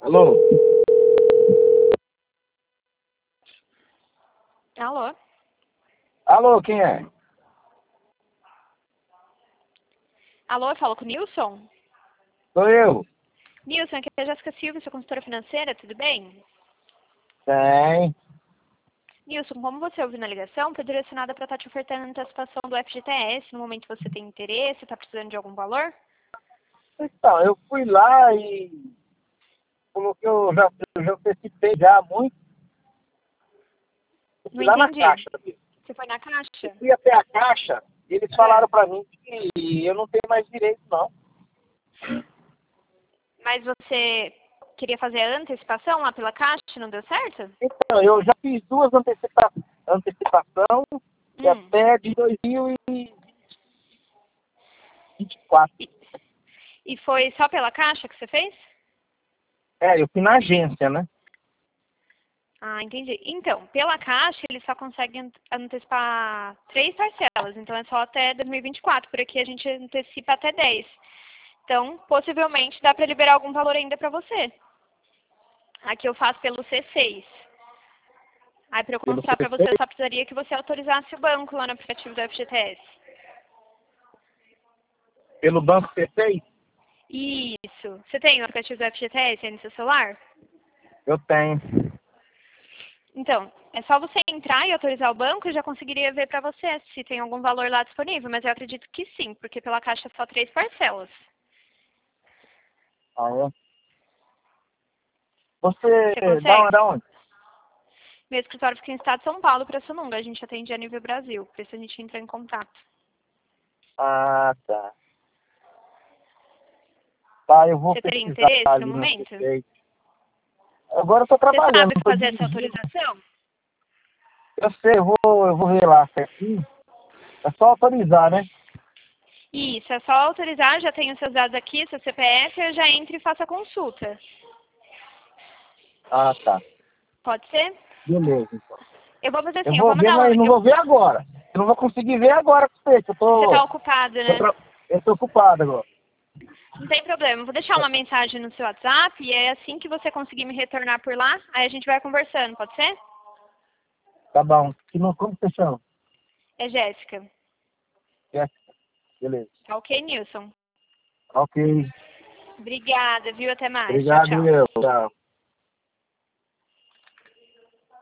Alô? Alô? Alô, quem é? Alô, eu falo com o Nilson? Sou eu. Nilson, aqui é a Jéssica Silva, sua consultora financeira, tudo bem? Tem. Nilson, como você ouviu na ligação, foi direcionada para estar te ofertando a antecipação do FGTS. No momento você tem interesse, está precisando de algum valor? Então, eu fui lá e coloquei, eu já antecipei já muito. Eu Não fui lá na entendi. caixa. Você foi na Eu caixa? fui até a caixa e eles falaram pra mim que eu não tenho mais direito, não. Mas você queria fazer a antecipação lá pela caixa e não deu certo? Então, eu já fiz duas antecipação e Hum. até de 2024. E foi só pela caixa que você fez? É, eu fui na agência, né? Ah, entendi. Então, pela Caixa, eles só conseguem antecipar 3 parcelas, então é só até 2024. Por aqui a gente antecipa até 10. Então, possivelmente, dá para liberar algum valor ainda para você. Aqui eu faço pelo C6. Aí, para eu Pelo comprar para você, eu só precisaria que você autorizasse o banco lá no aplicativo do FGTS. pelo Banco C6, Isso. Você tem o aplicativo do FGTS aí no seu celular? eu tenho. Então, é só você entrar e autorizar o banco, eu já conseguiria ver para você se tem algum valor lá disponível, mas eu acredito que sim, porque pela Caixa é só 3 parcelas. Ah, é? Você Você da consegue? onde? Meu escritório fica em estado de São Paulo para Sonunga, a gente atende a nível Brasil, por isso a gente entra em contato. Ah, tá. Tá, eu vou Você teria pesquisar interesse no ali no momento? C6. Agora eu tô Você trabalhando, sabe não tô fazer essa dirigindo. autorização? Eu sei, eu vou ver lá certinho. É só autorizar, né? Isso, é só autorizar, já tenho seus dados aqui, seu CPF, eu já entro e faço a consulta. Ah, tá. Pode ser? Beleza, então. Eu vou fazer Eu assim, eu vou vou ver, mandar mas não vou ver agora. Eu não vou conseguir ver agora com você, que Você está ocupado, né? eu tô ocupado agora. Não tem problema, eu vou deixar uma mensagem no seu WhatsApp e é assim que você conseguir me retornar por lá, aí a gente vai conversando, pode ser? Tá bom. Como você chama? É Jéssica. Jéssica. Beleza. Tá ok, Nilson? Ok. Obrigada, viu? Até mais. Tchau, Obrigado, tchau. meu. Tchau.